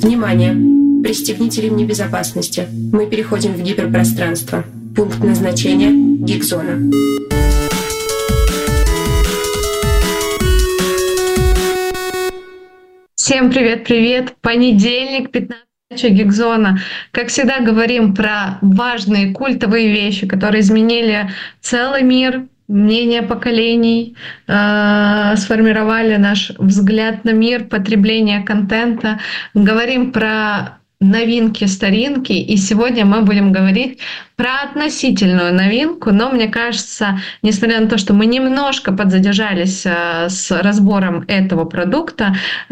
Внимание! Пристегните ремни безопасности. Мы переходим в гиперпространство. Пункт назначения – Гигзона. Всем привет-привет! Понедельник, 15 Гигзона. Как всегда, говорим про важные культовые вещи, которые изменили целый мир, мнение поколений, сформировали наш взгляд на мир, потребление контента. Говорим про новинки, старинки, и сегодня мы будем говорить про относительную новинку, но мне кажется, несмотря на то, что мы немножко подзадержались с разбором этого продукта,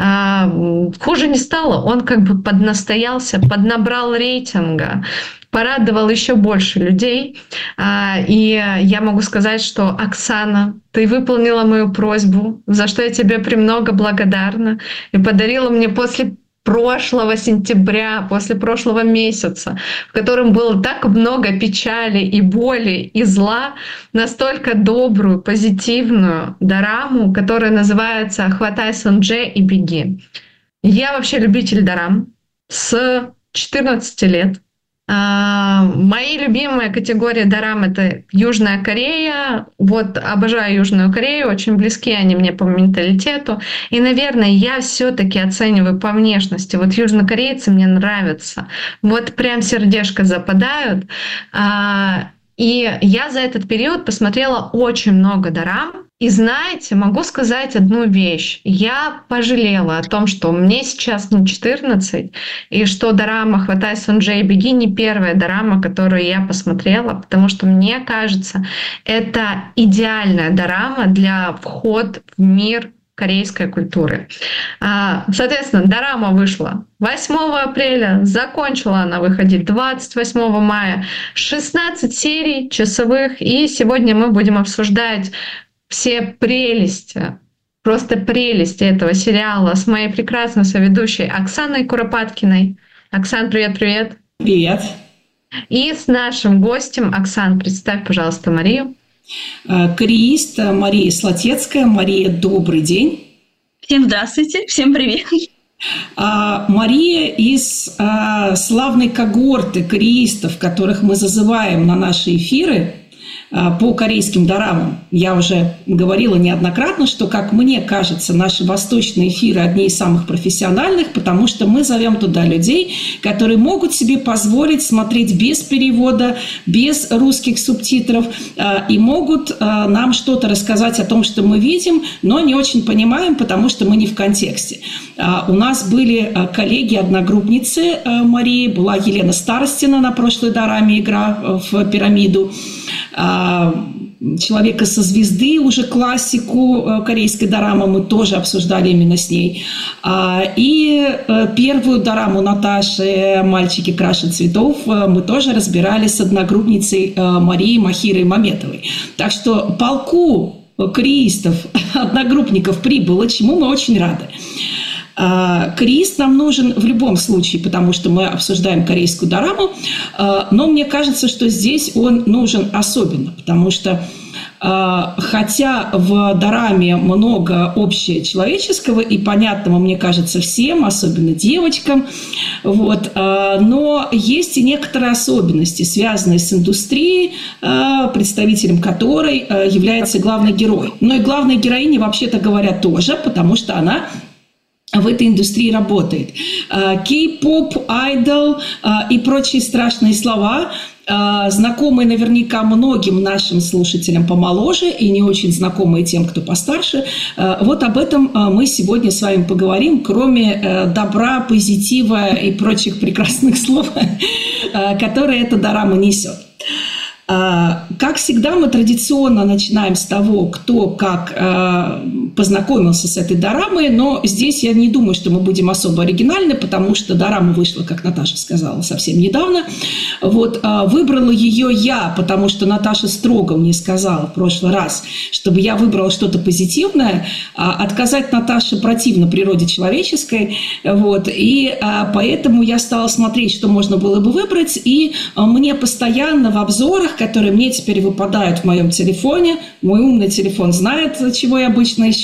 хуже не стало. Он как бы поднастоялся, поднабрал рейтинга, порадовал еще больше людей. И я могу сказать, что, Оксана, ты выполнила мою просьбу, за что я тебе премного благодарна, и подарила мне после прошлого сентября, после прошлого месяца, в котором было так много печали и боли и зла, настолько добрую, позитивную дораму, которая называется «Хватай Сонджэ и беги». Я вообще любитель дорам с 14 лет. Мои любимые категории дорам — это Южная Корея. Вот обожаю Южную Корею, очень близки они мне по менталитету. И, наверное, я все-таки оцениваю по внешности. Вот южнокорейцы мне нравятся. Вот прям сердечко западают. И я за этот период посмотрела очень много дорам. И знаете, могу сказать одну вещь. Я пожалела о том, что мне сейчас не 14, и что дорама «Хватай Сонджэ и беги» не первая дорама, которую я посмотрела, потому что, мне кажется, это идеальная дорама для входа в мир корейской культуры. Соответственно, дорама вышла 8 апреля, закончила она выходить 28 мая, 16 серий часовых, и сегодня мы будем обсуждать все прелести, просто прелести этого сериала с моей прекрасной соведущей Оксаной Куропаткиной. Оксан, привет-привет. Привет. И с нашим гостем. Оксан, представь, пожалуйста, Марию. Кореист Мария Слатецкая. Мария, добрый день. Всем здравствуйте, всем привет. Мария из славной когорты кореистов, которых мы зазываем на наши эфиры по корейским дорамам. Я уже говорила неоднократно, что, как мне кажется, наши восточные эфиры одни из самых профессиональных, потому что мы зовем туда людей, которые могут себе позволить смотреть без перевода, без русских субтитров, и могут нам что-то рассказать о том, что мы видим, но не очень понимаем, потому что мы не в контексте. У нас были коллеги, одногруппницы Марии, была Елена Старостина на прошлой дораме «Игра в пирамиду», «Человека со звезды», уже классику корейской дорамы, мы тоже обсуждали именно с ней. И первую дораму Наташи «Мальчики краше цветов» мы тоже разбирали с одногруппницей Марией Махирой Маметовой. Так что полку кореистов, одногруппников прибыло, чему мы очень рады. Кореист нам нужен в любом случае, потому что мы обсуждаем корейскую дораму, но мне кажется, что здесь он нужен особенно, потому что хотя в дораме много общечеловеческого и понятного, мне кажется, всем, особенно девочкам, но есть и некоторые особенности, связанные с индустрией, представителем которой является главный герой. Но и главная героиня, вообще-то говоря, тоже, потому что она в этой индустрии работает. Кей-поп, айдол и прочие страшные слова, знакомые наверняка многим нашим слушателям помоложе и не очень знакомые тем, кто постарше. Вот об этом мы сегодня с вами поговорим, кроме добра, позитива и прочих прекрасных слов, которые эта дорама несет. Как всегда, мы традиционно начинаем с того, кто как познакомился с этой дорамой, но здесь я не думаю, что мы будем особо оригинальны, потому что дорама вышла, как Наташа сказала, совсем недавно. Выбрала ее я, потому что Наташа строго мне сказала в прошлый раз, чтобы я выбрала что-то позитивное. Отказать Наташе противно природе человеческой, и поэтому я стала смотреть, что можно было бы выбрать, и мне постоянно в обзорах, которые мне теперь выпадают в моем телефоне, мой умный телефон знает, чего я обычно ищу,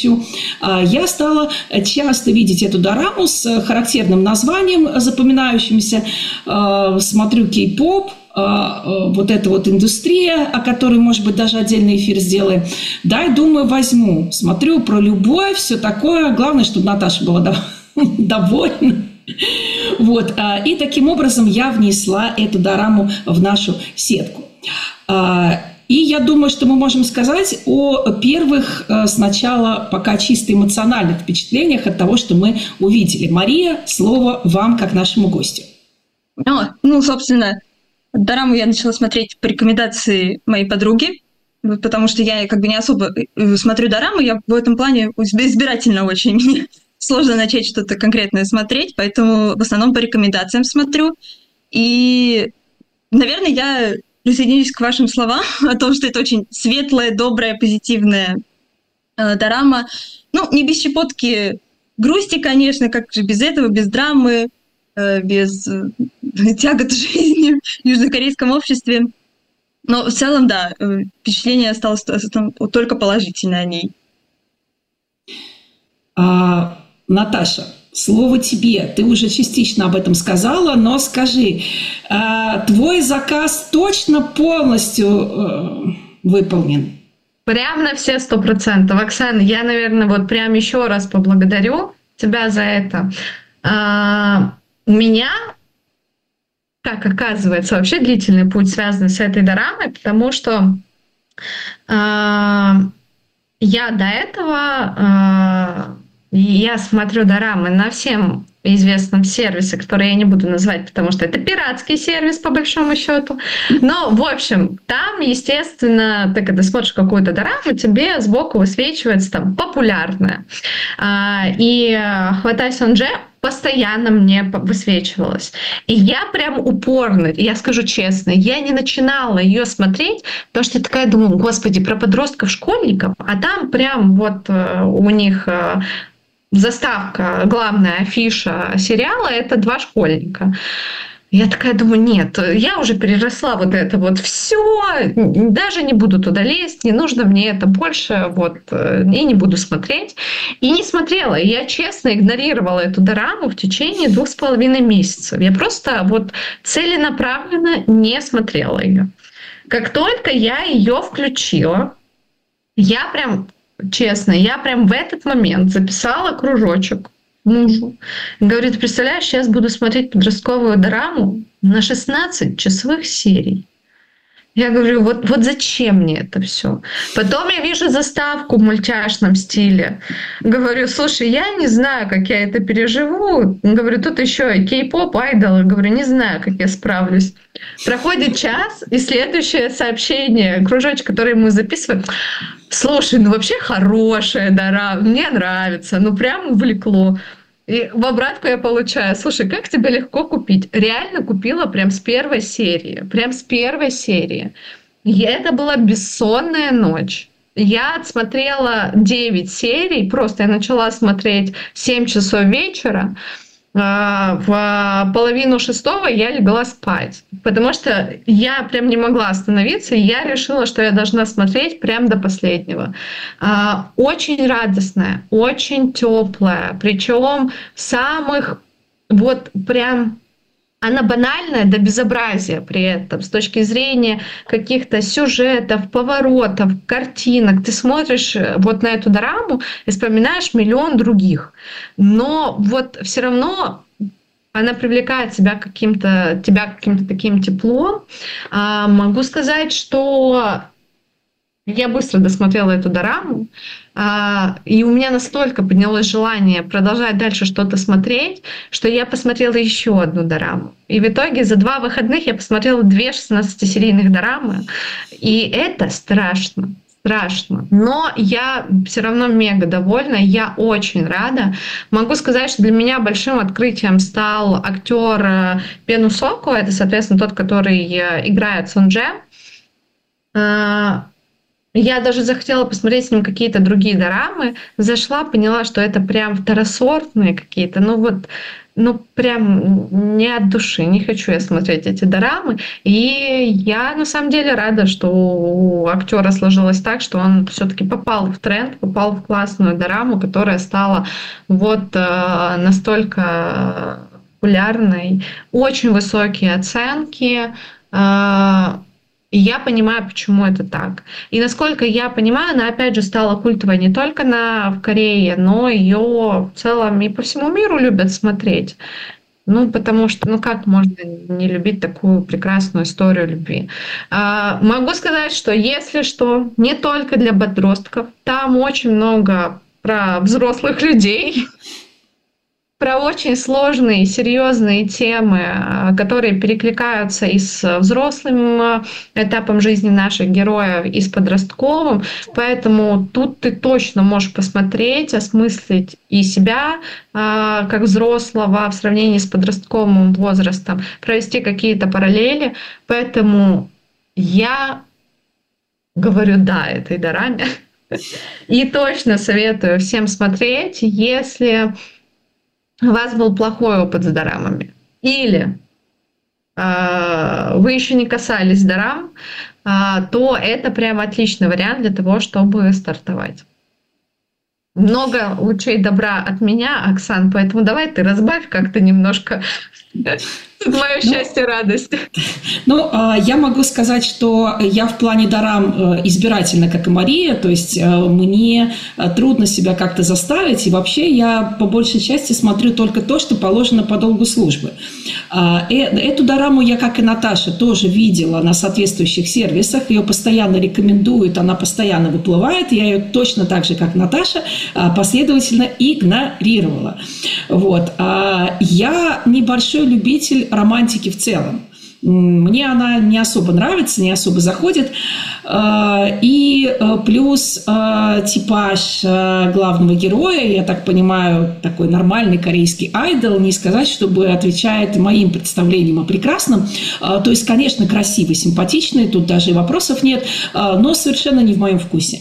помощью я стала часто видеть эту дораму с характерным названием, запоминающимся. Смотрю кей-поп, вот эта вот индустрия, о которой, может быть, даже отдельный эфир сделаем. Да, и думаю, возьму. Смотрю про любовь, все такое. Главное, чтобы Наташа была довольна. Вот. И таким образом я внесла эту дораму в нашу сетку. И я думаю, что мы можем сказать о первых сначала пока чисто эмоциональных впечатлениях от того, что мы увидели. Мария, слово вам как нашему гостю. Собственно, дораму я начала смотреть по рекомендации моей подруги, потому что я не особо смотрю дорамы, я в этом плане избирательно очень. Мне сложно начать что-то конкретное смотреть, поэтому в основном по рекомендациям смотрю. И, наверное, я присоединюсь к вашим словам о том, что это очень светлая, добрая, позитивная дорама. Не без щепотки грусти, конечно, как же без этого, без драмы, без тягот жизни в южнокорейском обществе. Но в целом, да, впечатление осталось только положительное о ней. Наташа, слово тебе. Ты уже частично об этом сказала, но скажи, твой заказ точно полностью выполнен? Прям на все 100%. Оксана, я, наверное, вот прям еще раз поблагодарю тебя за это. У меня, как оказывается, вообще длительный путь связан с этой дорамой, потому что я до этого... Я смотрю дорамы на всем известном сервисе, который я не буду называть, потому что это пиратский сервис, по большому счету. Но, в общем, там, естественно, ты когда смотришь какую-то дораму, тебе сбоку высвечивается там популярная. И «Хватай Сонже» постоянно мне высвечивалась. И я прям упорно, я скажу честно, я не начинала ее смотреть, потому что я такая думаю, господи, про подростков-школьников, а там прям вот у них... заставка, главная афиша сериала — это 2 школьника. Я такая думаю, нет, я уже переросла вот это вот все, даже не буду туда лезть, не нужно мне это больше, вот, и не буду смотреть. И не смотрела. Я честно игнорировала эту дораму в течение 2,5 месяцев. Я просто вот целенаправленно не смотрела ее. Как только я ее включила, я прям... Честно, я прям в этот момент записала кружочек мужу. Говорит, представляешь, сейчас буду смотреть подростковую дораму на 16 часовых серий. Я говорю, вот зачем мне это все? Потом я вижу заставку в мультяшном стиле. Говорю, слушай, я не знаю, как я это переживу. Говорю, тут еще и кей-поп, айдолы. Говорю, не знаю, как я справлюсь. Проходит час, и следующее сообщение, кружочек, который мы записываем. Слушай, вообще хорошая дорама, мне нравится, прям увлекло. И в обратку я получаю, слушай, как тебя легко купить? Реально купила прям с первой серии. И это была бессонная ночь. Я отсмотрела 9 серий, просто я начала смотреть в 7 часов вечера. В 5:30 я легла спать, потому что я прям не могла остановиться, и я решила, что я должна смотреть прям до последнего. Очень радостная, очень теплая, причем самых вот прям... Она банальная до безобразия при этом, с точки зрения каких-то сюжетов, поворотов, картинок. Ты смотришь вот на эту дораму и вспоминаешь миллион других. Но вот все равно она привлекает тебя каким-то таким теплом. Могу сказать, что я быстро досмотрела эту дораму, и у меня настолько поднялось желание продолжать дальше что-то смотреть, что я посмотрела еще одну дораму. И в итоге за 2 выходных я посмотрела 2 16-серийных дорамы. И это страшно. Но я все равно мега довольна, я очень рада. Могу сказать, что для меня большим открытием стал актер Пену Соку, это, соответственно, тот, который играет Сонже. Я даже захотела посмотреть с ним какие-то другие дорамы. Зашла, поняла, что это прям второсортные какие-то. прям не от души, не хочу я смотреть эти дорамы. И я на самом деле рада, что у актера сложилось так, что он все-таки попал в тренд, попал в классную дораму, которая стала настолько популярной, очень высокие оценки. И я понимаю, почему это так. И насколько я понимаю, она опять же стала культовой не только в Корее, но ее в целом и по всему миру любят смотреть. Потому что, как можно не любить такую прекрасную историю любви? Могу сказать, что если что, не только для подростков, там очень много про взрослых людей, про очень сложные, серьезные темы, которые перекликаются и с взрослым этапом жизни наших героев, и с подростковым. Поэтому тут ты точно можешь посмотреть, осмыслить и себя как взрослого в сравнении с подростковым возрастом, провести какие-то параллели. Поэтому я говорю «да» этой дораме. И точно советую всем смотреть, если у вас был плохой опыт с дорамами, или вы еще не касались дорам, то это прям отличный вариант для того, чтобы стартовать. Много лучей добра от меня, Оксан, поэтому давай ты разбавь как-то немножко мое счастье, радость. Я могу сказать, что я в плане дорам избирательна, как и Мария, то есть мне трудно себя как-то заставить, и вообще я по большей части смотрю только то, что положено по долгу службы. Эту дораму я, как и Наташа, тоже видела на соответствующих сервисах, ее постоянно рекомендуют, она постоянно выплывает, я ее точно так же, как Наташа, последовательно игнорировала. Я небольшой любитель романтики в целом. Мне она не особо нравится, не особо заходит. И плюс типаж главного героя, я так понимаю, такой нормальный корейский айдол, не сказать, чтобы отвечает моим представлениям о прекрасном. То есть, конечно, красивый, симпатичный, тут даже и вопросов нет, но совершенно не в моем вкусе.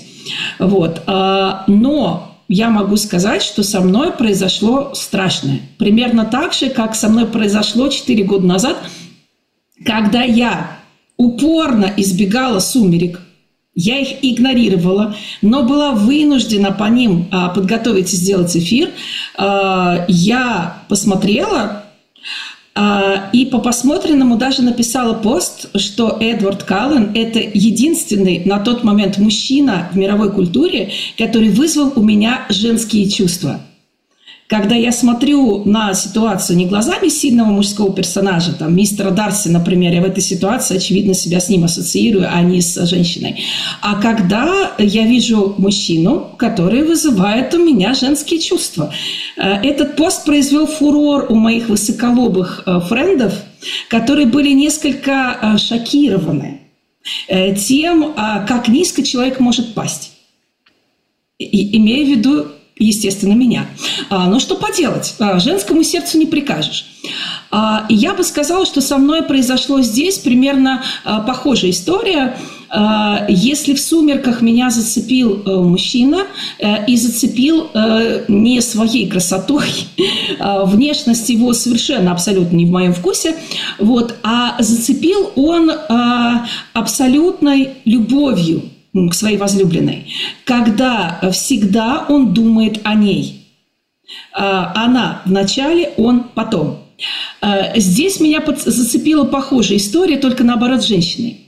Но я могу сказать, что со мной произошло страшное. Примерно так же, как со мной произошло 4 года назад, когда я упорно избегала «Сумерек», я их игнорировала, но была вынуждена по ним подготовить и сделать эфир. Я посмотрела и по посмотренному даже написала пост, что Эдвард Каллен – это единственный на тот момент мужчина в мировой культуре, который вызвал у меня женские чувства. Когда я смотрю на ситуацию не глазами сильного мужского персонажа, там, мистера Дарси, например, я в этой ситуации, очевидно, себя с ним ассоциирую, а не с женщиной. А когда я вижу мужчину, который вызывает у меня женские чувства. Этот пост произвел фурор у моих высоколобых френдов, которые были несколько шокированы тем, как низко человек может пасть. Имея в виду, естественно, меня. Но что поделать? Женскому сердцу не прикажешь. И я бы сказала, что со мной произошло здесь примерно похожая история. Если в «Сумерках» меня зацепил мужчина и зацепил не своей красотой, внешность его совершенно абсолютно не в моем вкусе, а зацепил он абсолютной любовью к своей возлюбленной, когда всегда он думает о ней. Она вначале, он потом. Здесь меня зацепила похожая история, только наоборот с женщиной.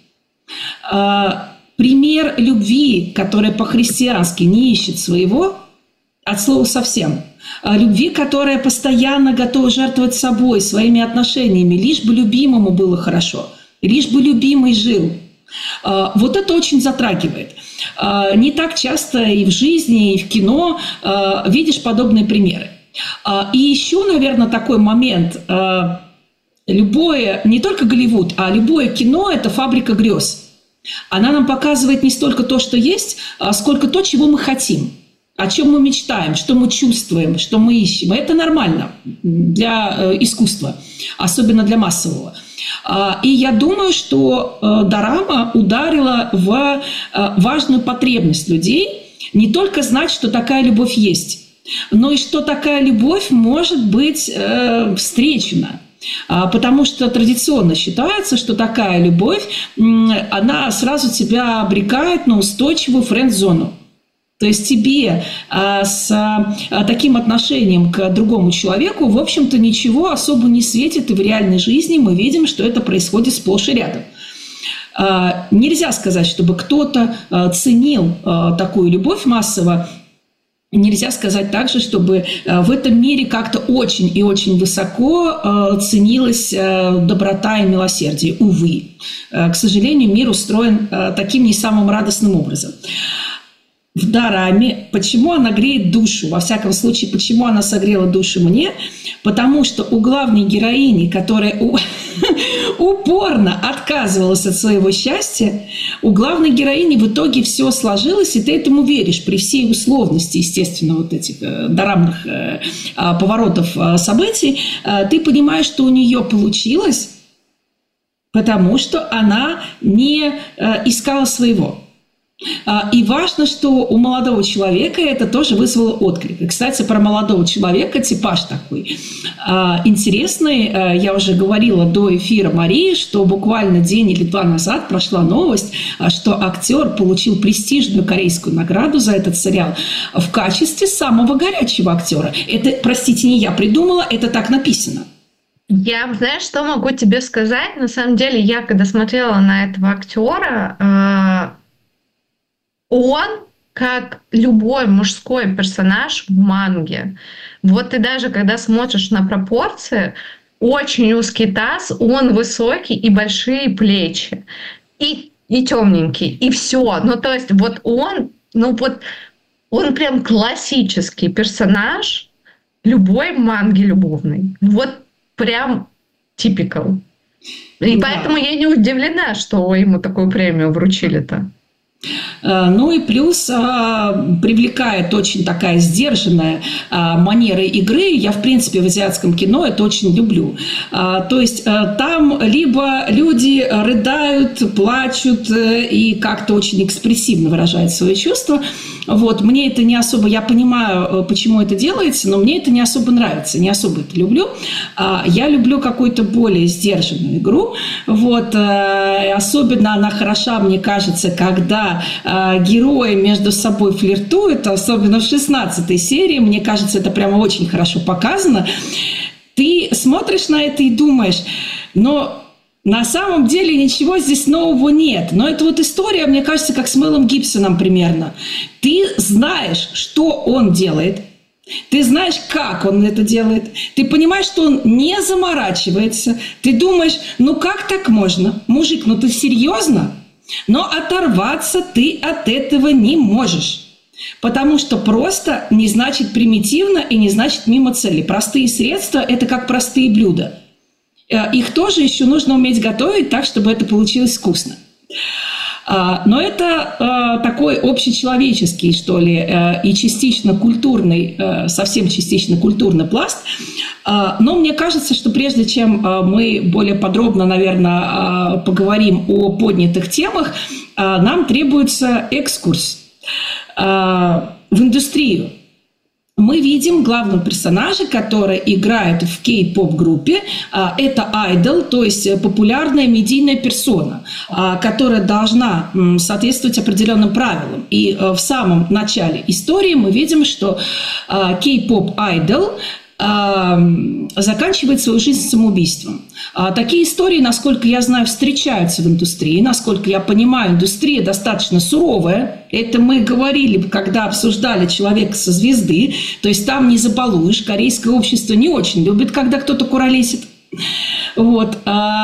Пример любви, которая по-христиански не ищет своего, от слова совсем. Любви, которая постоянно готова жертвовать собой, своими отношениями, лишь бы любимому было хорошо, лишь бы любимый жил. Это очень затрагивает. Не так часто и в жизни, и в кино видишь подобные примеры. И еще, наверное, такой момент. Любое, не только Голливуд, а любое кино – это фабрика грез. Она нам показывает не столько то, что есть, сколько то, чего мы хотим, о чем мы мечтаем, что мы чувствуем, что мы ищем. И это нормально для искусства, особенно для массового. И я думаю, что дорама ударила в важную потребность людей не только знать, что такая любовь есть, но и что такая любовь может быть встречена. Потому что традиционно считается, что такая любовь, она сразу тебя обрекает на устойчивую френд-зону. То есть тебе с таким отношением к другому человеку, в общем-то, ничего особо не светит, и в реальной жизни мы видим, что это происходит сплошь и рядом. Нельзя сказать, чтобы кто-то ценил такую любовь массово. Нельзя сказать также, чтобы в этом мире как-то очень и очень высоко ценилась доброта и милосердие. Увы, к сожалению, мир устроен таким не самым радостным образом. В дораме, почему она греет душу? Во всяком случае, почему она согрела душу мне? Потому что у главной героини, которая упорно отказывалась от своего счастья, у главной героини в итоге все сложилось, и ты этому веришь при всей условности, естественно, вот этих дорамных поворотов событий. Ты понимаешь, что у нее получилось, потому что она не искала своего. И важно, что у молодого человека это тоже вызвало отклик. И, кстати, про молодого человека типаж такой интересный. Я уже говорила до эфира Марии, что буквально день или два назад прошла новость, что актер получил престижную корейскую награду за этот сериал в качестве самого горячего актера. Это, простите, не я придумала, это так написано. Я, знаешь, что могу тебе сказать? На самом деле, я когда смотрела на этого актера, он, как любой мужской персонаж в манге, вот ты даже когда смотришь на пропорции, очень узкий таз, он высокий и большие плечи, и темненький, и все. Ну, то есть вот он прям классический персонаж любой манги любовной. Вот прям типикал. И поэтому я не удивлена, что ему такую премию вручили-то. Ну и плюс привлекает очень такая сдержанная манера игры. Я, в принципе, в азиатском кино это очень люблю. То есть там либо люди рыдают, плачут и как-то очень экспрессивно выражают свои чувства. Вот. Мне это не особо, я понимаю, почему это делается, но мне это не особо нравится, не особо это люблю. Я люблю какую-то более сдержанную игру. Вот. Особенно она хороша, мне кажется, когда герои между собой флиртуют, особенно в 16-й серии. Мне кажется, это прямо очень хорошо показано. Ты смотришь на это и думаешь, но на самом деле ничего здесь нового нет. Но это вот история, мне кажется, как с Мэлом Гибсоном примерно. Ты знаешь, что он делает. Ты знаешь, как он это делает. Ты понимаешь, что он не заморачивается. Ты думаешь, ну как так можно? Мужик, ну ты серьезно? Но оторваться ты от этого не можешь. Потому что просто не значит примитивно и не значит мимо цели. Простые средства – это как простые блюда. Их тоже еще нужно уметь готовить так, чтобы это получилось вкусно. Но это такой общечеловеческий, что ли, и частично культурный, совсем частично культурный пласт. Но мне кажется, что прежде чем мы более подробно, наверное, поговорим о поднятых темах, нам требуется экскурс в индустрию. Мы видим главного персонажа, который играет в кей-поп-группе. Это айдол, то есть популярная медийная персона, которая должна соответствовать определенным правилам. И в самом начале истории мы видим, что кей-поп-айдол заканчивает свою жизнь самоубийством. Такие истории, насколько я знаю, встречаются в индустрии. Насколько я понимаю, индустрия достаточно суровая. Это мы говорили, когда обсуждали «Человека со звезды». То есть там не забалуешь. Корейское общество не очень любит, когда кто-то куролесит. Вот.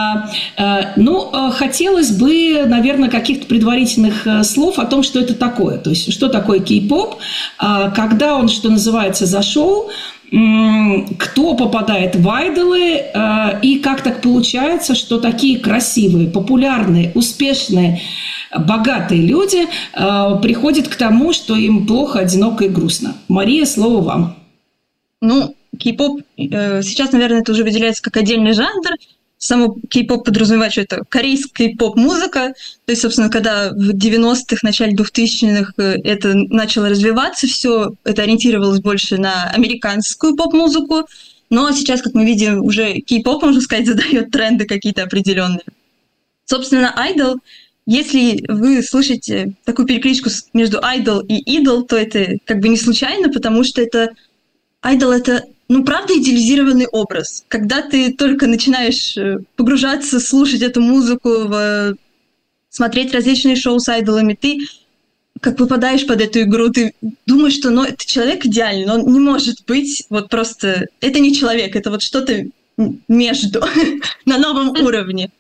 Хотелось бы, наверное, каких-то предварительных слов о том, что это такое. То есть, что такое кей-поп, когда он, что называется, зашел, кто попадает в айдолы и как так получается, что такие красивые, популярные, успешные, богатые люди приходят к тому, что им плохо, одиноко и грустно. Мария, слово вам. Кей-поп сейчас, наверное, это уже выделяется как отдельный жанр. само кей-поп подразумевает, что это корейская поп-музыка. То есть, собственно, когда в 90-х, начале 2000-х это начало развиваться, все это ориентировалось больше на американскую поп-музыку. Но сейчас, как мы видим, уже кей-поп, можно сказать, задает тренды какие-то определенные. Собственно, айдол, если вы слышите такую перекличку между айдол и идол, то это как бы не случайно, потому что айдол — это, правда, идеализированный образ. Когда ты только начинаешь погружаться, слушать эту музыку, смотреть различные шоу с айдолами, ты как попадаешь под эту игру, ты думаешь, что это человек идеальный, но он не может быть вот просто... Это не человек, это вот что-то между, на новом уровне.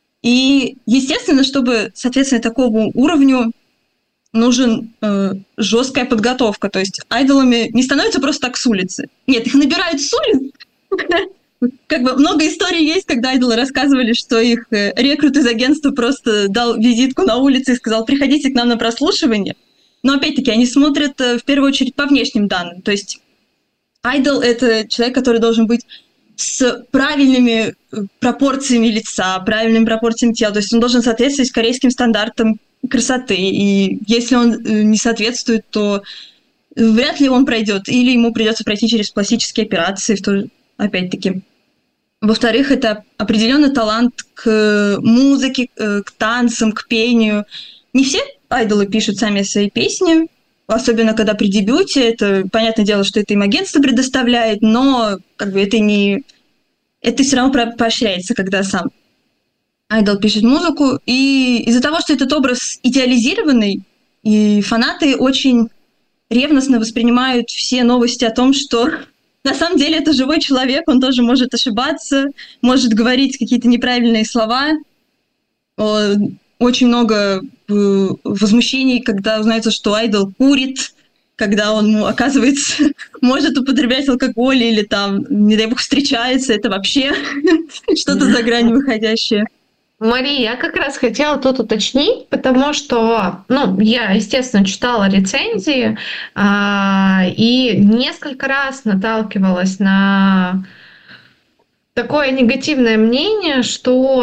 И, естественно, чтобы, соответственно, такому уровню нужен жесткая подготовка. То есть айдолами не становятся просто так с улицы. Нет, их набирают с улиц. Как бы много историй есть, когда айдолы рассказывали, что их рекрут из агентства просто дал визитку на улице и сказал: приходите к нам на прослушивание. Но опять-таки они смотрят в первую очередь по внешним данным. То есть айдол — это человек, который должен быть с правильными пропорциями лица, правильными пропорциями тела. То есть он должен соответствовать корейским стандартам красоты. И если он не соответствует, то вряд ли он пройдет. Или ему придется пройти через пластические операции, опять-таки. Во-вторых, это определенный талант к музыке, к танцам, к пению. Не все айдолы пишут сами свои песни, особенно когда при дебюте. Это, понятное дело, что это им агентство предоставляет, но как бы это все равно поощряется, когда сам айдол пишет музыку. И из-за того, что этот образ идеализированный, и фанаты очень ревностно воспринимают все новости о том, что на самом деле это живой человек, он тоже может ошибаться, может говорить какие-то неправильные слова. Очень много возмущений, когда узнается, что айдол курит, когда он, оказывается, может употреблять алкоголь или там, не дай бог, встречается. Это вообще что-то за грань выходящее. Мария, я как раз хотела тут уточнить, потому что, я, естественно, читала рецензии и несколько раз наталкивалась на такое негативное мнение, что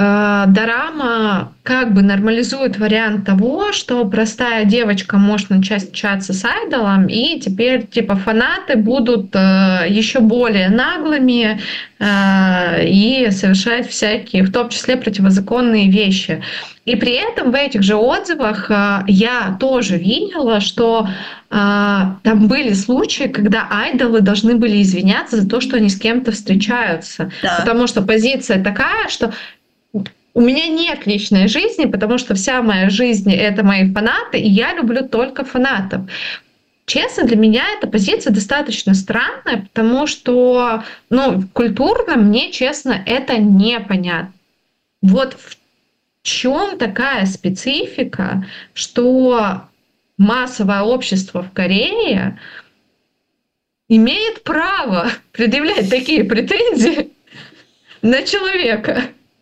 дорама как бы нормализует вариант того, что простая девочка может начать общаться с айдолом, и теперь фанаты будут еще более наглыми и совершать всякие, в том числе противозаконные вещи. И при этом в этих же отзывах я тоже видела, что там были случаи, когда айдолы должны были извиняться за то, что они с кем-то встречаются. Да. Потому что позиция такая, что у меня нет личной жизни, потому что вся моя жизнь — это мои фанаты, и я люблю только фанатов. Честно, для меня эта позиция достаточно странная, потому что, культурно мне, честно, это непонятно. Вот в чем такая специфика, что массовое общество в Корее имеет право предъявлять такие претензии на человека?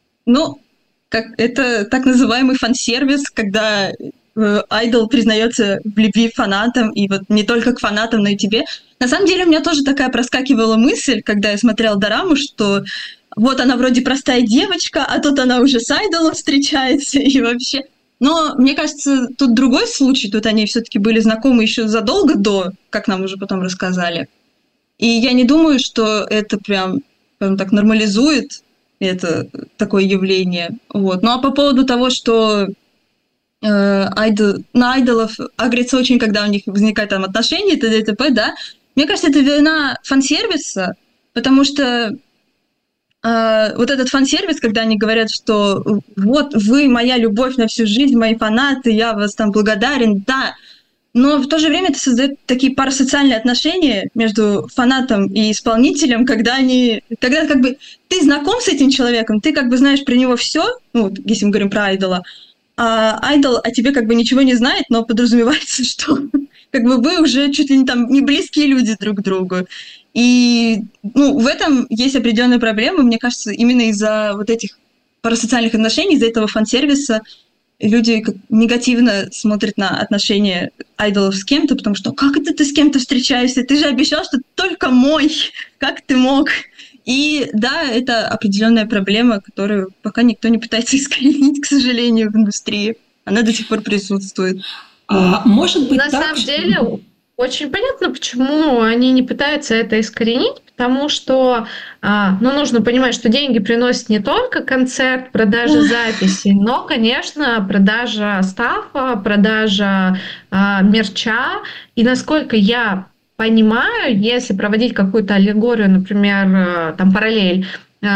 Это так называемый фан-сервис, когда айдол признается в любви фанатам, и вот не только к фанатам, но и тебе. На самом деле у меня тоже такая проскакивала мысль, когда я смотрела дораму, что вот она вроде простая девочка, а тут она уже с айдолом встречается и вообще. Но мне кажется, тут другой случай, тут они все-таки были знакомы еще задолго до, как нам уже потом рассказали. И я не думаю, что это прям так нормализует это такое явление. Вот. Ну а по поводу того, что на айдолов агрятся очень, когда у них возникают там отношения, т.д. и т.п., да, мне кажется, это вина фан-сервиса, потому что вот этот фан-сервис, когда они говорят, что вот вы моя любовь на всю жизнь, мои фанаты, я вас там благодарен, да, но в то же время это создает такие парасоциальные отношения между фанатом и исполнителем, когда как бы ты знаком с этим человеком, ты как бы знаешь про него все, если мы говорим про айдола, а айдол о тебе как бы ничего не знает, но подразумевается, что как бы вы уже чуть ли не близкие люди друг к другу. И в этом есть определенные проблемы. Мне кажется, именно из-за вот этих парасоциальных отношений, из-за этого фан-сервиса люди негативно смотрят на отношения айдолов с кем-то, потому что как это ты с кем-то встречаешься? Ты же обещал, что только мой. Как ты мог? И да, это определенная проблема, которую пока никто не пытается искоренить, к сожалению, в индустрии. Она до сих пор присутствует. Может быть, на самом деле очень понятно, почему они не пытаются это искоренить, потому что нужно понимать, что деньги приносят не только концерт, продажа записей, но, конечно, продажа стафа, продажа мерча. И насколько я понимаю, если проводить какую-то аллегорию, например, там параллель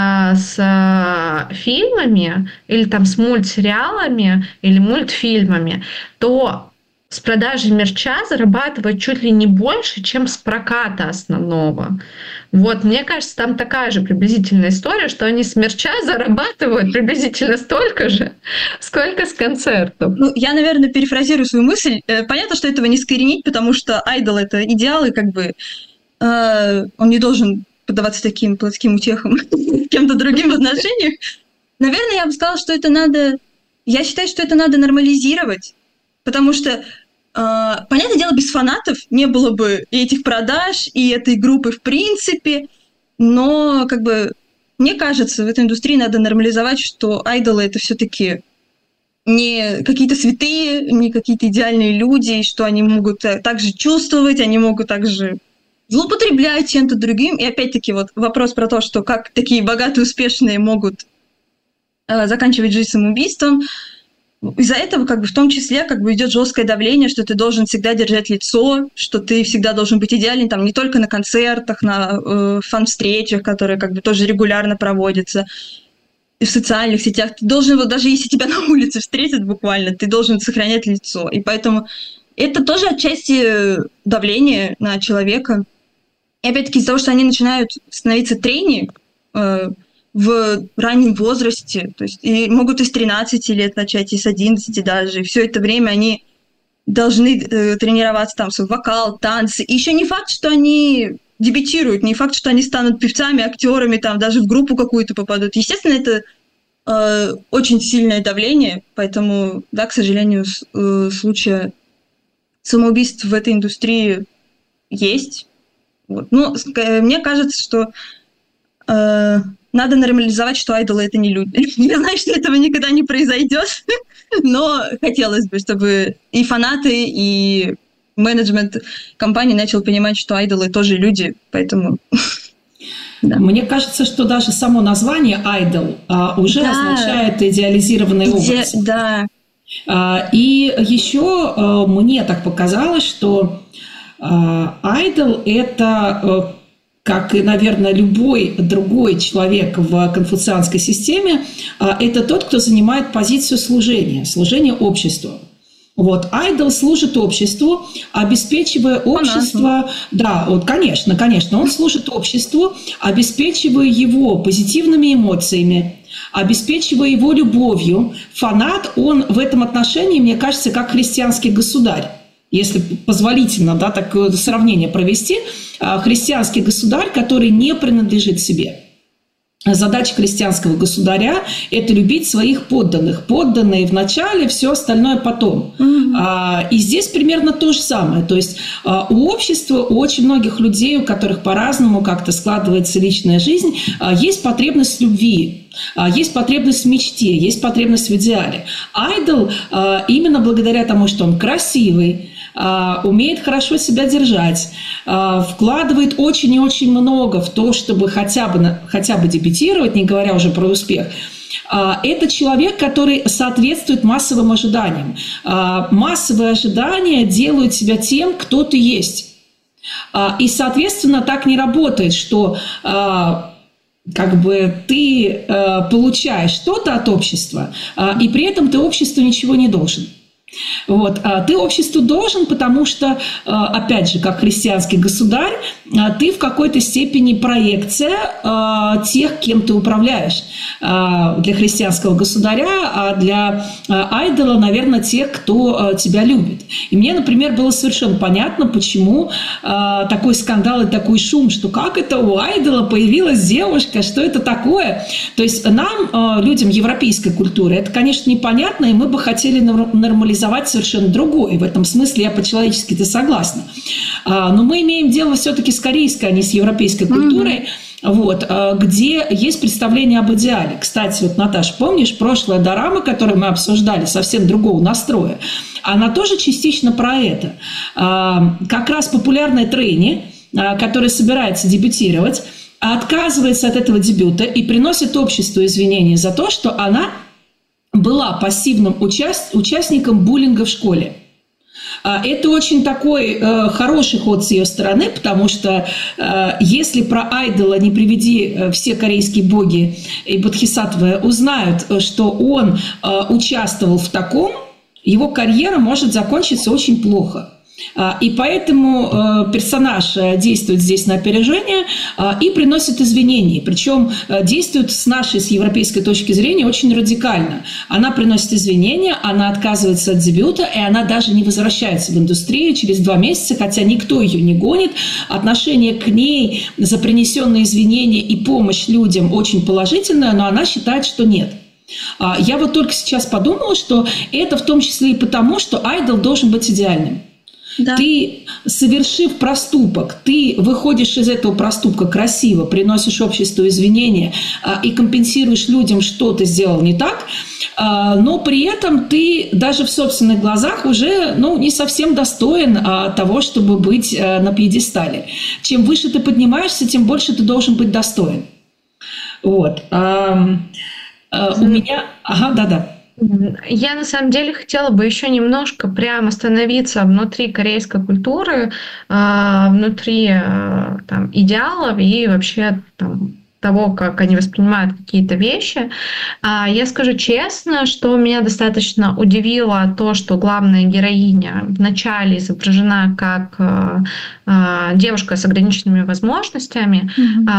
с фильмами или там с мультсериалами или мультфильмами, то с продажи мерча зарабатывают чуть ли не больше, чем с проката основного. Вот, мне кажется, там такая же приблизительная история, что они с мерча зарабатывают приблизительно столько же, сколько с концертов. Ну, я, наверное, перефразирую свою мысль. Понятно, что этого не искоренить, потому что айдол — это идеал, и как бы он не должен поддаваться таким плотским утехам кем-то другим в отношениях. Наверное, я бы сказала, что это надо... Я считаю, что это надо нормализировать, потому что, понятное дело, без фанатов не было бы и этих продаж, и этой группы в принципе, но, как бы, мне кажется, в этой индустрии надо нормализовать, что айдолы — это все-таки не какие-то святые, не какие-то идеальные люди, и что они могут также чувствовать, они могут также злоупотреблять чем-то другим. И опять-таки вот вопрос про то, что как такие богатые, успешные могут заканчивать жизнь самоубийством. Из-за этого, как бы, в том числе, как бы, идет жесткое давление, что ты должен всегда держать лицо, что ты всегда должен быть идеален, там, не только на концертах, на фан-встречах, которые, как бы, тоже регулярно проводятся, и в социальных сетях. Ты должен, вот даже если тебя на улице встретят буквально, ты должен сохранять лицо. И поэтому это тоже отчасти давление на человека. И опять-таки из-за того, что они начинают становиться трейни в раннем возрасте, то есть и могут и с 13 лет начать, и с 11 даже, и все это время они должны тренироваться там свой вокал, танцы. И еще не факт, что они дебютируют, не факт, что они станут певцами, актерами, там даже в группу какую-то попадут. Естественно, это очень сильное давление, поэтому, да, к сожалению, случаи самоубийств в этой индустрии есть. Вот. Но мне кажется, что надо нормализовать, что айдолы — это не люди. Я знаю, что этого никогда не произойдет, но хотелось бы, чтобы и фанаты, и менеджмент компании начал понимать, что айдолы тоже люди, поэтому... Да. Мне кажется, что даже само название «айдол» уже означает идеализированный образ. Да. И еще мне так показалось, что айдол – это... как и, наверное, любой другой человек в конфуцианской системе, это тот, кто занимает позицию служения обществу. Вот, айдол служит обществу, обеспечивая общество... Да, вот, конечно, он служит обществу, обеспечивая его позитивными эмоциями, обеспечивая его любовью. Фанат, он в этом отношении, мне кажется, как христианский государь. Если позволительно, да, такое сравнение провести, христианский государь, который не принадлежит себе. Задача христианского государя – это любить своих подданных. Подданные в начале, все остальное потом. И здесь примерно то же самое. То есть у общества, у очень многих людей, у которых по-разному как-то складывается личная жизнь, есть потребность в любви, есть потребность в мечте, есть потребность в идеале. Айдол именно благодаря тому, что он красивый, умеет хорошо себя держать, вкладывает очень и очень много в то, чтобы хотя бы дебютировать, не говоря уже про успех. Это человек, который соответствует массовым ожиданиям. Массовые ожидания делают тебя тем, кто ты есть. И, соответственно, так не работает, что как бы ты получаешь что-то от общества, и при этом ты обществу ничего не должен. Вот. Ты обществу должен, потому что, опять же, как христианский государь, ты в какой-то степени проекция тех, кем ты управляешь. Для христианского государя, а для айдола, наверное, тех, кто тебя любит. И мне, например, было совершенно понятно, почему такой скандал и такой шум, что как это у айдола появилась девушка, что это такое. То есть нам, людям европейской культуры, это, конечно, непонятно, и мы бы хотели нормализовать совершенно другое. В этом смысле я по-человечески-то согласна. Но мы имеем дело все-таки с корейской, а не с европейской культурой. вот, где есть представление об идеале. Кстати, вот, Наташ, помнишь, прошлая дорама, которую мы обсуждали, совсем другого настроя, она тоже частично про это. Как раз популярная Трейни, которая собирается дебютировать, отказывается от этого дебюта и приносит обществу извинения за то, что она была пассивным участником буллинга в школе. Это очень такой хороший ход с ее стороны, потому что если про айдола «Не приведи» все корейские боги и бодхисаттвы узнают, что он участвовал в таком, его карьера может закончиться очень плохо. И поэтому персонаж действует здесь на опережение и приносит извинения. Причем действует с нашей, с европейской точки зрения, очень радикально. Она приносит извинения, она отказывается от дебюта, и она даже не возвращается в индустрию через 2 месяца, хотя никто ее не гонит. Отношение к ней за принесенные извинения и помощь людям очень положительное, но она считает, что нет. Я вот только сейчас подумала, что это в том числе и потому, что айдол должен быть идеальным. Да. Ты, совершив проступок, ты выходишь из этого проступка красиво, приносишь обществу извинения и компенсируешь людям, что ты сделал не так, но при этом ты даже в собственных глазах уже не совсем достоин того, чтобы быть на пьедестале. Чем выше ты поднимаешься, тем больше ты должен быть достоин. Вот. У меня... Ага, да-да. Я на самом деле хотела бы еще немножко прям остановиться внутри корейской культуры, внутри там, идеалов и вообще там, того, как они воспринимают какие-то вещи. Я скажу честно, что меня достаточно удивило то, что главная героиня вначале изображена как девушка с ограниченными возможностями.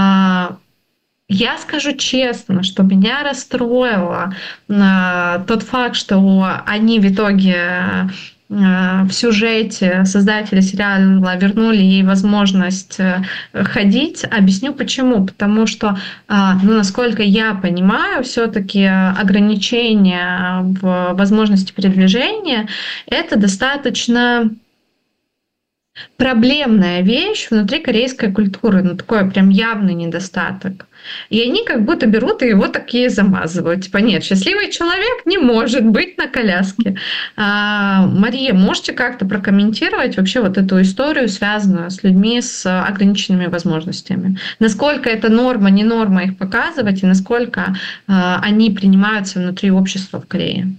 Я скажу честно, что меня расстроило тот факт, что они в итоге в сюжете создатели сериала вернули ей возможность ходить. Объясню почему. Потому что, насколько я понимаю, все-таки ограничения в возможности передвижения – это достаточно проблемная вещь внутри корейской культуры, такой прям явный недостаток. И они как будто берут и его такие замазывают. Типа, нет, счастливый человек не может быть на коляске. Мария, можете как-то прокомментировать вообще вот эту историю, связанную с людьми с ограниченными возможностями? Насколько это норма, не норма их показывать, и насколько они принимаются внутри общества в Корее?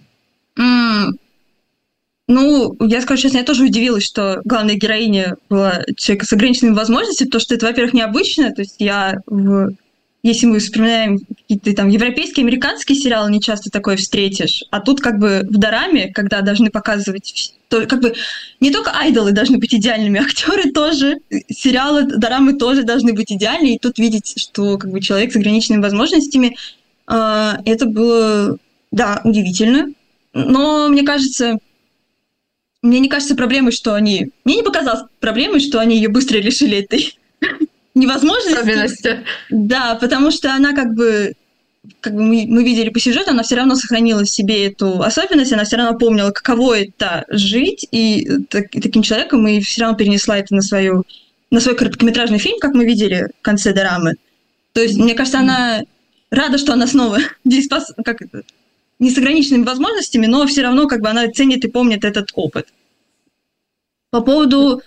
Я скажу честно, я тоже удивилась, что главная героиня была человек с ограниченными возможностями, потому что это, во-первых, необычно. То есть если мы вспоминаем какие-то там европейские, американские сериалы, не часто такое встретишь. А тут как бы в дораме, когда должны показывать... То, как бы не только айдолы должны быть идеальными, актеры тоже, сериалы, дорамы тоже должны быть идеальны. И тут видеть, что как бы человек с ограниченными возможностями, это было, да, удивительно. Но мне не кажется проблемой, что они... Мне не показалось проблемой, что они ее быстро лишили этой невозможности. Да, потому что она как бы мы видели по сюжету, она все равно сохранила в себе эту особенность, она все равно помнила, каково это жить, и таким человеком, и все равно перенесла это на свой короткометражный фильм, как мы видели в конце дорамы. То есть, мне кажется, она рада, что она снова не с ограниченными возможностями, но все равно как бы она ценит и помнит этот опыт. По поводу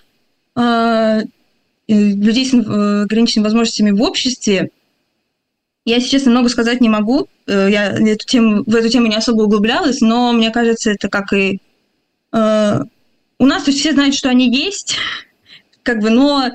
людей с ограниченными возможностями в обществе, я, если честно, много сказать не могу. Я в эту тему не особо углублялась, но мне кажется, это как и у нас, то есть все знают, что они есть, как бы, но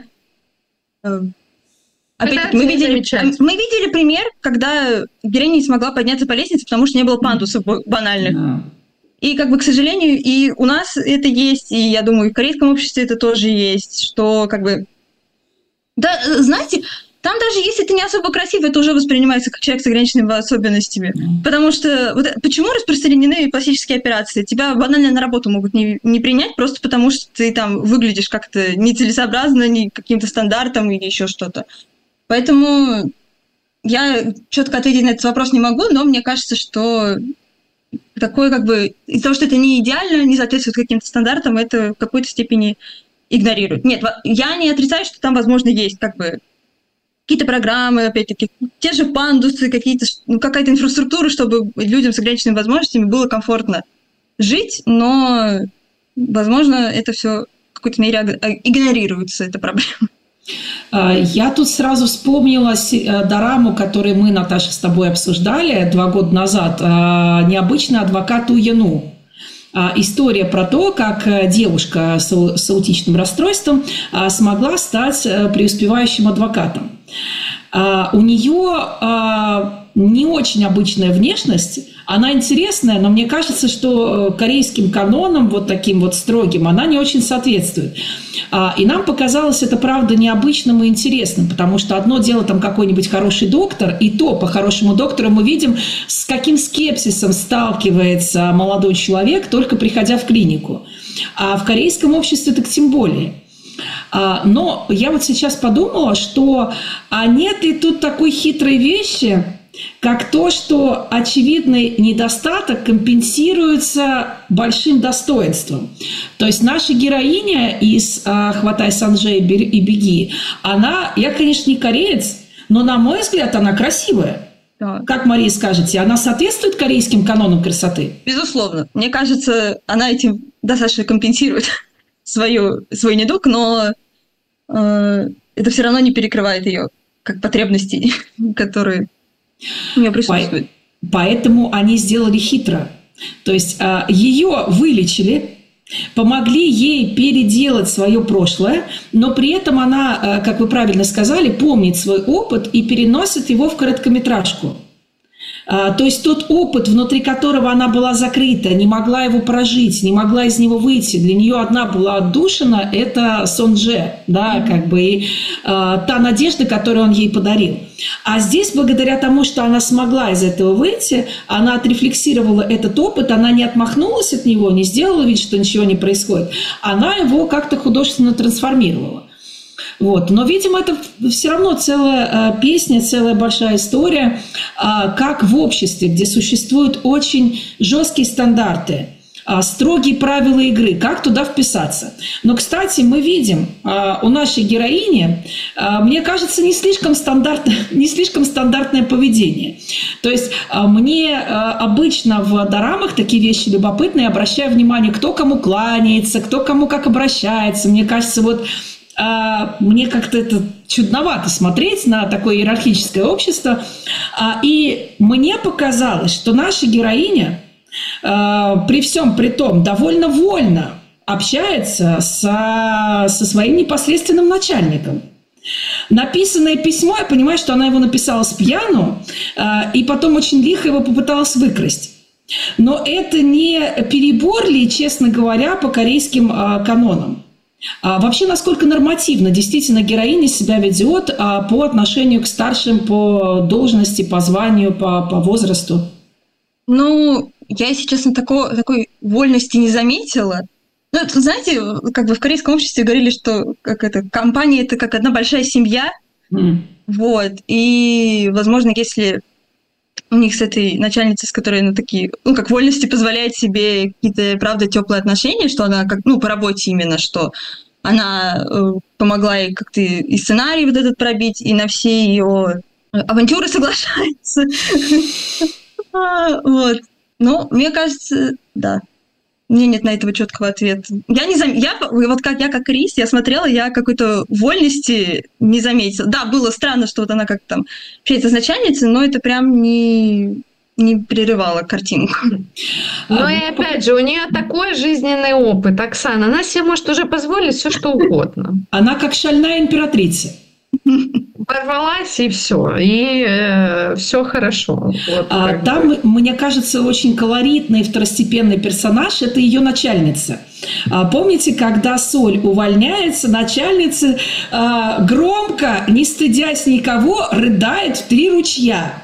опять-таки мы видели пример, когда героиня не смогла подняться по лестнице, потому что не было пандусов банальных. И, как бы, к сожалению, и у нас это есть, и, я думаю, и в корейском обществе это тоже есть, что, как бы... Да, знаете, там даже если ты не особо красив, это уже воспринимается как человек с ограниченными особенностями. Потому что... почему распространены пластические операции? Тебя банально на работу могут не принять, просто потому что ты там выглядишь как-то нецелесообразно, не каким-то стандартом или еще что-то. Поэтому я четко ответить на этот вопрос не могу, но мне кажется, что... такое как бы из-за того, что это не идеально, не соответствует каким-то стандартам, это в какой-то степени игнорируют. Нет, я не отрицаю, что там, возможно, есть как бы какие-то программы, опять-таки, те же пандусы, какая-то инфраструктура, чтобы людям с ограниченными возможностями было комфортно жить, но, возможно, это все в какой-то мере игнорируется, эта проблема. Я тут сразу вспомнила дораму, которую мы, Наташа, с тобой обсуждали 2 года назад, «Необычный адвокат Уену». История про то, как девушка с аутичным расстройством смогла стать преуспевающим адвокатом. У нее не очень обычная внешность, она интересная, но мне кажется, что корейским канонам, вот таким вот строгим, она не очень соответствует. И нам показалось это, правда, необычным и интересным, потому что одно дело там какой-нибудь хороший доктор, и то по хорошему доктору мы видим, с каким скепсисом сталкивается молодой человек, только приходя в клинику. А в корейском обществе так тем более. Но я вот сейчас подумала, что нет ли тут такой хитрой вещи, как то, что очевидный недостаток компенсируется большим достоинством. То есть наша героиня из «Хватай Санджей и беги», я, конечно, не кореец, но, на мой взгляд, она красивая. Да. Как, Мария, скажете, она соответствует корейским канонам красоты? Безусловно. Мне кажется, она этим достаточно компенсирует свой недуг, но это все равно не перекрывает ее как потребностей, которые у нее присутствуют. Поэтому они сделали хитро. То есть ее вылечили, помогли ей переделать свое прошлое, но при этом она, как вы правильно сказали, помнит свой опыт и переносит его в короткометражку. То есть тот опыт, внутри которого она была закрыта, не могла его прожить, не могла из него выйти. Для нее одна была отдушина – это Сон-Дже, да, как бы, и та надежда, которую он ей подарил. А здесь, благодаря тому, что она смогла из этого выйти, она отрефлексировала этот опыт, она не отмахнулась от него, не сделала вид, что ничего не происходит. Она его как-то художественно трансформировала. Вот. Но, видимо, это все равно целая песня, целая большая история, как в обществе, где существуют очень жесткие стандарты, строгие правила игры, как туда вписаться. Но, кстати, мы видим у нашей героини, мне кажется, не слишком стандартное поведение. То есть мне обычно в дорамах такие вещи любопытные, обращаю внимание, кто кому кланяется, кто кому как обращается. Мне кажется, вот мне как-то это чудновато смотреть на такое иерархическое общество. И мне показалось, что наша героиня при всем при том довольно вольно общается со своим непосредственным начальником. Написанное письмо, я понимаю, что она его написала с пьяну, и потом очень лихо его попыталась выкрасть. Но это не перебор ли, честно говоря, по корейским канонам? Вообще, насколько нормативно действительно героиня себя ведет по отношению к старшим по должности, по званию, по возрасту? Ну, я, если честно, такой вольности не заметила. Ну, знаете, как бы в корейском обществе говорили, что компания – это как одна большая семья. Вот. И, возможно, если у них с этой начальницей, с которой такие, как вольности позволяет себе какие-то, правда, теплые отношения, что она, по работе именно, что она помогла ей как-то и сценарий вот этот пробить, и на все ее авантюры соглашается. Вот. Но мне кажется, да. У меня нет на этого четкого ответа. Вот как корейец, я смотрела, я какой-то вольности не заметила. Да, было странно, что вот она как-то там общается с начальницей, но это прям не прерывало картинку. Но и опять же, у нее такой жизненный опыт, Оксана. Она себе может уже позволить все, что угодно. Она как шальная императрица. Порвалась, и все хорошо. Вот, там, мне кажется, очень колоритный второстепенный персонаж – это ее начальница. Помните, когда Соль увольняется, начальница громко, не стыдясь никого, рыдает в 3 ручья.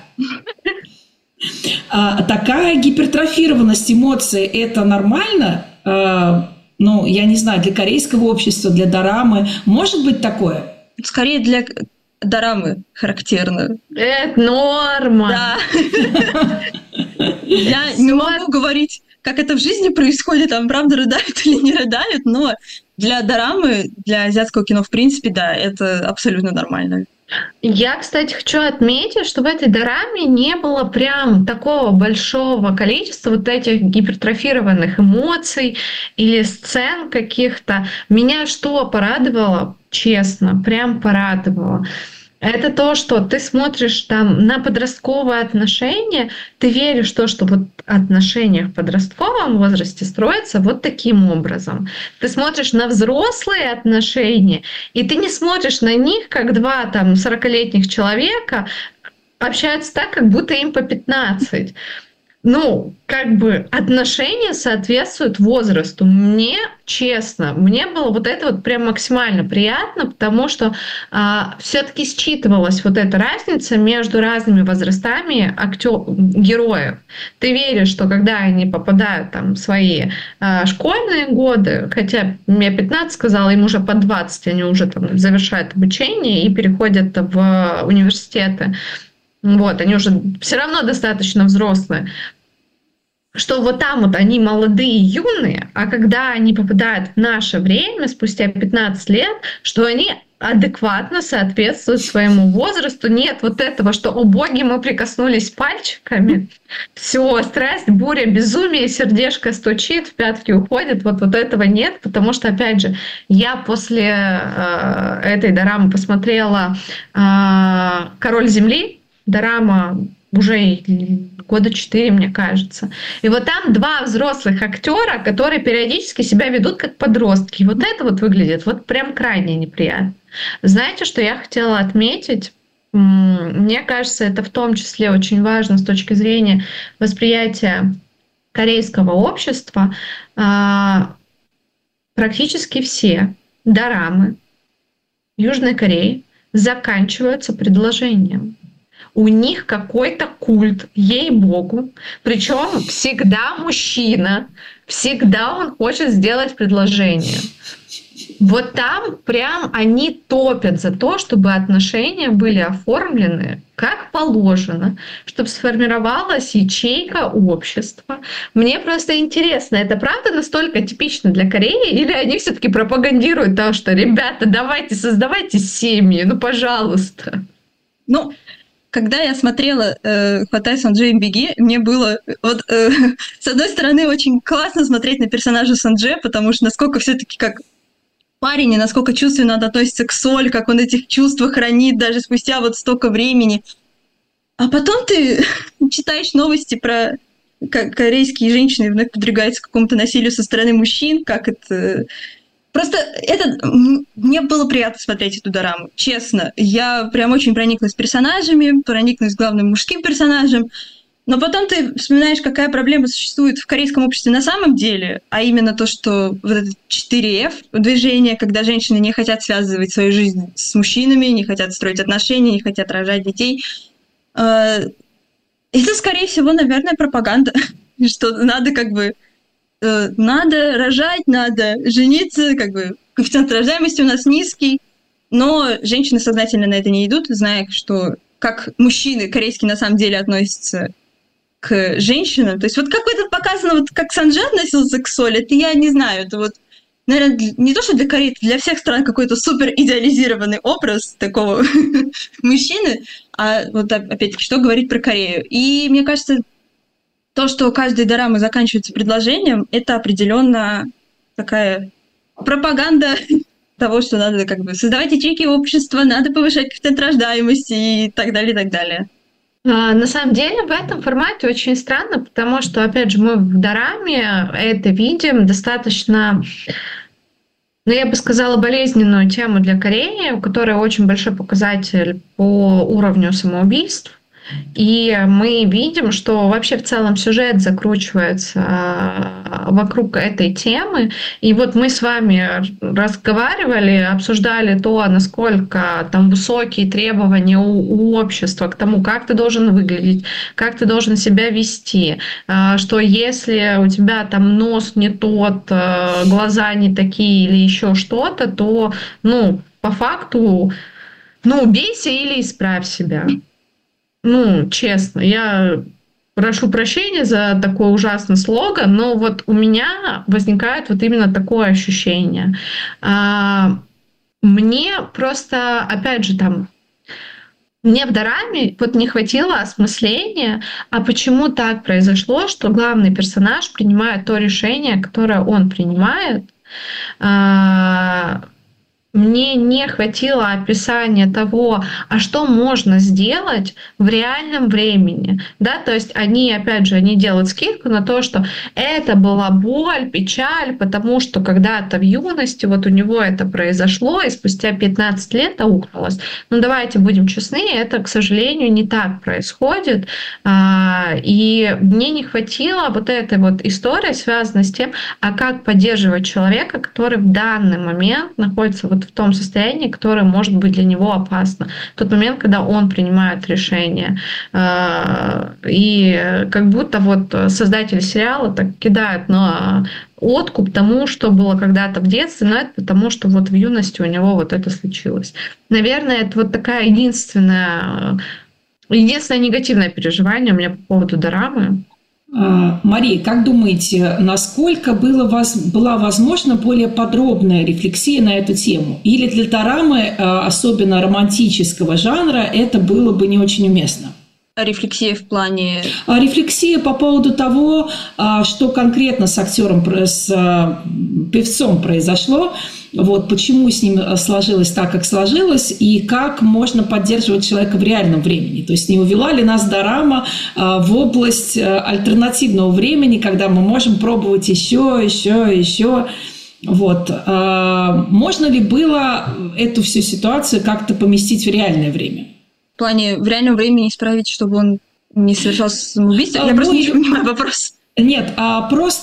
Такая гипертрофированность эмоций – это нормально? Ну, я не знаю, для корейского общества, для дорамы. Может быть такое? Скорее для дорамы характерно. Это норма. Да. Я не могу говорить, как это в жизни происходит, там правда рыдают или не рыдают, но для дорамы, для азиатского кино, в принципе, да, это абсолютно нормально. Я, кстати, хочу отметить, что в этой дораме не было прям такого большого количества вот этих гипертрофированных эмоций или сцен каких-то. Меня что порадовало, честно, прям порадовало. Это то, что ты смотришь там на подростковые отношения, ты веришь в то, что вот отношения в подростковом возрасте строятся вот таким образом. Ты смотришь на взрослые отношения, и ты не смотришь на них, как два там 40-летних человека общаются так, как будто им по 15. Ну, как бы отношения соответствуют возрасту. Мне, честно, мне было вот это вот прям максимально приятно, потому что все-таки считывалась вот эта разница между разными возрастами героев. Ты веришь, что когда они попадают там в свои школьные годы, хотя мне 15 сказала, им уже по 20, они уже там завершают обучение и переходят в университеты. Вот, они уже все равно достаточно взрослые, что вот там вот они молодые, юные, а когда они попадают в наше время, спустя 15 лет, что они адекватно соответствуют своему возрасту. Нет вот этого, что, о боги, мы прикоснулись пальчиками, все, страсть, буря, безумие, сердечко стучит, в пятки уходит. Вот этого нет, потому что, опять же, я после этой дорамы посмотрела «Король земли», дорама уже года 4, мне кажется. И вот там два взрослых актера, которые периодически себя ведут как подростки. И вот это вот выглядит вот прям крайне неприятно. Знаете, что я хотела отметить? Мне кажется, это в том числе очень важно с точки зрения восприятия корейского общества. Практически все дорамы Южной Кореи заканчиваются предложением. У них какой-то культ, ей-богу. Причем всегда мужчина, всегда он хочет сделать предложение. Вот там прям они топят за то, чтобы отношения были оформлены как положено, чтобы сформировалась ячейка общества. Мне просто интересно, это правда настолько типично для Кореи, или они все-таки пропагандируют то, что, ребята, давайте, создавайте семьи, ну, пожалуйста. Ну, когда я смотрела «Хватай Сонджи и беги», мне было, с одной стороны, очень классно смотреть на персонажа Сонджи, потому что насколько все-таки как парень, и насколько чувственно он относится к Соль, как он этих чувств хранит даже спустя вот столько времени. А потом ты читаешь новости про как корейские женщины вновь подвергаются какому-то насилию со стороны мужчин, как это... Просто мне было приятно смотреть эту дораму, честно. Я прям очень прониклась персонажами, прониклась главным мужским персонажем. Но потом ты вспоминаешь, какая проблема существует в корейском обществе на самом деле, а именно то, что вот это 4F движение, когда женщины не хотят связывать свою жизнь с мужчинами, не хотят строить отношения, не хотят рожать детей. Это, скорее всего, наверное, пропаганда, что надо надо рожать, надо жениться, коэффициент рождаемости у нас низкий, но женщины сознательно на это не идут, зная, что как мужчины корейские на самом деле относятся к женщинам. То есть вот как это показано, вот как Сонджи относился к Соль, это я не знаю, это вот, наверное, не то, что для Кореи, для всех стран какой-то супер идеализированный образ такого мужчины, а вот опять-таки, что говорить про Корею. И мне кажется, то, что каждая дорама заканчивается предложением, это определенно такая пропаганда того, что надо создавать ячейки общества, надо повышать коэффициент рождаемости и так далее, и так далее. На самом деле в этом формате очень странно, потому что, опять же, мы в дораме это видим достаточно, я бы сказала, болезненную тему для Кореи, у которой очень большой показатель по уровню самоубийств. И мы видим, что вообще в целом сюжет закручивается вокруг этой темы. И вот мы с вами разговаривали, обсуждали то, насколько там высокие требования у общества к тому, как ты должен выглядеть, как ты должен себя вести, что если у тебя там нос не тот, глаза не такие или еще что-то, то, по факту, убейся или исправь себя. Честно, я прошу прощения за такой ужасный слоган, но вот у меня возникает вот именно такое ощущение. Мне просто, опять же, там Мне в дораме вот не хватило осмысления, а почему так произошло, что главный персонаж принимает то решение, которое он принимает. Мне не хватило описания того, а что можно сделать в реальном времени. Да? То есть они делают скидку на то, что это была боль, печаль, потому что когда-то в юности вот у него это произошло, и спустя 15 лет аукнулось. Но давайте будем честны, это, к сожалению, не так происходит. И мне не хватило вот этой вот истории, связанной с тем, а как поддерживать человека, который в данный момент находится вот в том состоянии, которое может быть для него опасно. В тот момент, когда он принимает решение. И как будто вот создатели сериала так кидают на откуп тому, что было когда-то в детстве, но это потому, что вот в юности у него вот это случилось. Наверное, это вот такая единственное негативное переживание у меня по поводу дорамы. Мария, как думаете, насколько была возможна более подробная рефлексия на эту тему? Или для дорамы, особенно романтического жанра, это было бы не очень уместно? Рефлексия в плане... Рефлексия по поводу того, что конкретно с актером, с певцом произошло, вот, почему с ним сложилось так, как сложилось, и как можно поддерживать человека в реальном времени. То есть не увела ли нас дорама в область альтернативного времени, когда мы можем пробовать еще. Вот. Можно ли было эту всю ситуацию как-то поместить в реальное время? В плане в реальном времени исправить, чтобы он не совершал самоубийство? Я просто не понимаю вопрос. Нет, а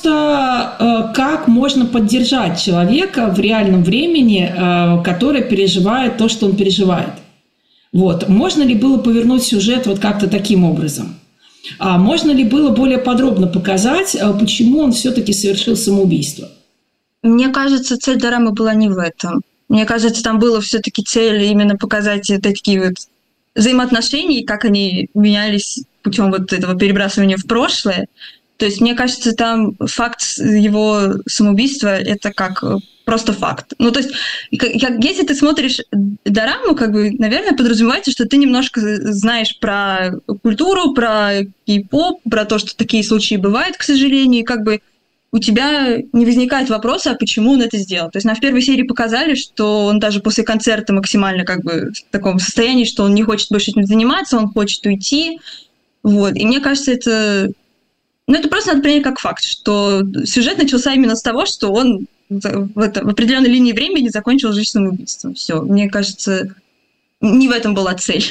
просто как можно поддержать человека в реальном времени, который переживает то, что он переживает. Вот. Можно ли было повернуть сюжет вот как-то таким образом? А можно ли было более подробно показать, почему он все-таки совершил самоубийство? Мне кажется, цель дорамы была не в этом. Мне кажется, там было все-таки цель именно показать такие вот взаимоотношения, как они менялись путем вот этого перебрасывания в прошлое. То есть, мне кажется, там факт его самоубийства – это как просто факт. Ну, то есть, если ты смотришь дораму, как бы, наверное, подразумевается, что ты немножко знаешь про культуру, про кей-поп, про то, что такие случаи бывают, к сожалению, и как бы у тебя не возникает вопроса, а почему он это сделал. То есть нам в первой серии показали, что он даже после концерта максимально как бы в таком состоянии, что он не хочет больше этим заниматься, он хочет уйти. Вот. И мне кажется, это просто надо принять как факт, что сюжет начался именно с того, что он в определенной линии времени закончил жизнь самоубийством. Все. Мне кажется, не в этом была цель.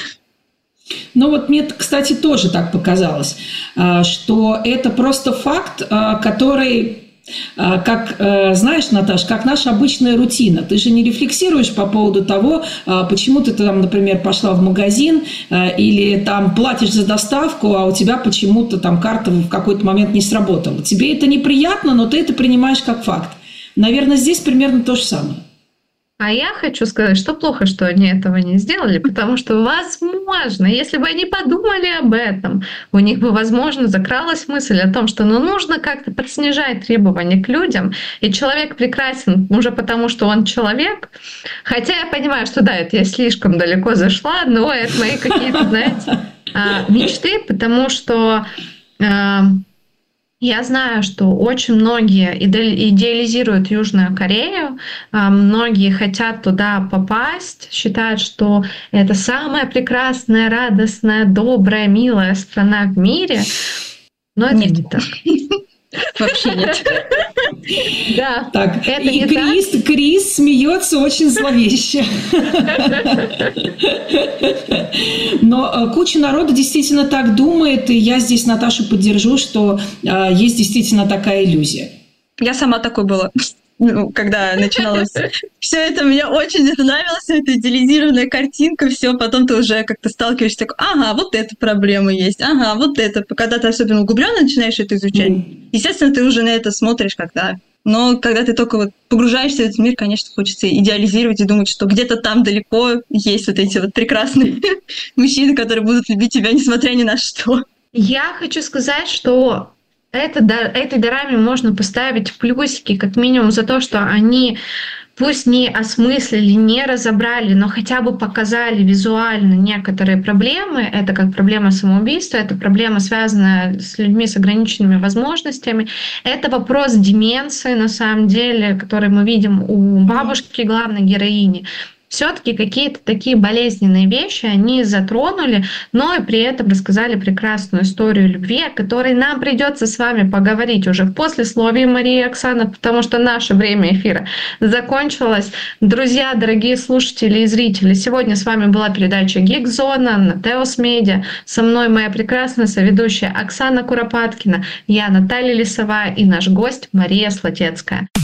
Ну вот мне, кстати, тоже так показалось, что это просто факт, который, как, знаешь, Наташ, как наша обычная рутина. Ты же не рефлексируешь по поводу того, почему ты там, например, пошла в магазин или там платишь за доставку, а у тебя почему-то там карта в какой-то момент не сработала. Тебе это неприятно, но ты это принимаешь как факт. Наверное, здесь примерно то же самое. А я хочу сказать, что плохо, что они этого не сделали, потому что, возможно, если бы они подумали об этом, у них бы, возможно, закралась мысль о том, что нужно как-то подснижать требования к людям, и человек прекрасен уже потому, что он человек. Хотя я понимаю, что да, это я слишком далеко зашла, но это мои какие-то, знаете, мечты, потому что... Я знаю, что очень многие идеализируют Южную Корею, многие хотят туда попасть, считают, что это самая прекрасная, радостная, добрая, милая страна в мире, но это не так. Вообще нет. Да. Так, и Крис смеется очень зловеще. Но куча народа действительно так думает, и я здесь Наташу поддержу, что есть действительно такая иллюзия. Я сама такой была. Когда начиналось все это, мне очень нравилась эта идеализированная картинка, все, потом ты уже как-то сталкиваешься, такой, ага, вот эта проблема есть, ага, вот это. Когда ты особенно углубленно начинаешь это изучать, естественно, ты уже на это смотришь когда. Но когда ты только вот погружаешься в этот мир, конечно, хочется идеализировать и думать, что где-то там далеко есть вот эти вот прекрасные мужчины, которые будут любить тебя, несмотря ни на что. Я хочу сказать, что этой дораме можно поставить плюсики, как минимум, за то, что они пусть не осмыслили, не разобрали, но хотя бы показали визуально некоторые проблемы. Это как проблема самоубийства, это проблема, связанная с людьми с ограниченными возможностями. Это вопрос деменции, на самом деле, который мы видим у бабушки, главной героини. Все-таки какие-то такие болезненные вещи они затронули, но и при этом рассказали прекрасную историю любви, о которой нам придется с вами поговорить уже в послесловии, Мария и Оксана, потому что наше время эфира закончилось. Друзья, дорогие слушатели и зрители, сегодня с вами была передача «Гигзона» на Теос Медиа. Со мной моя прекрасная соведущая Оксана Куропаткина, я Наталья Лисовая и наш гость Мария Слатецкая.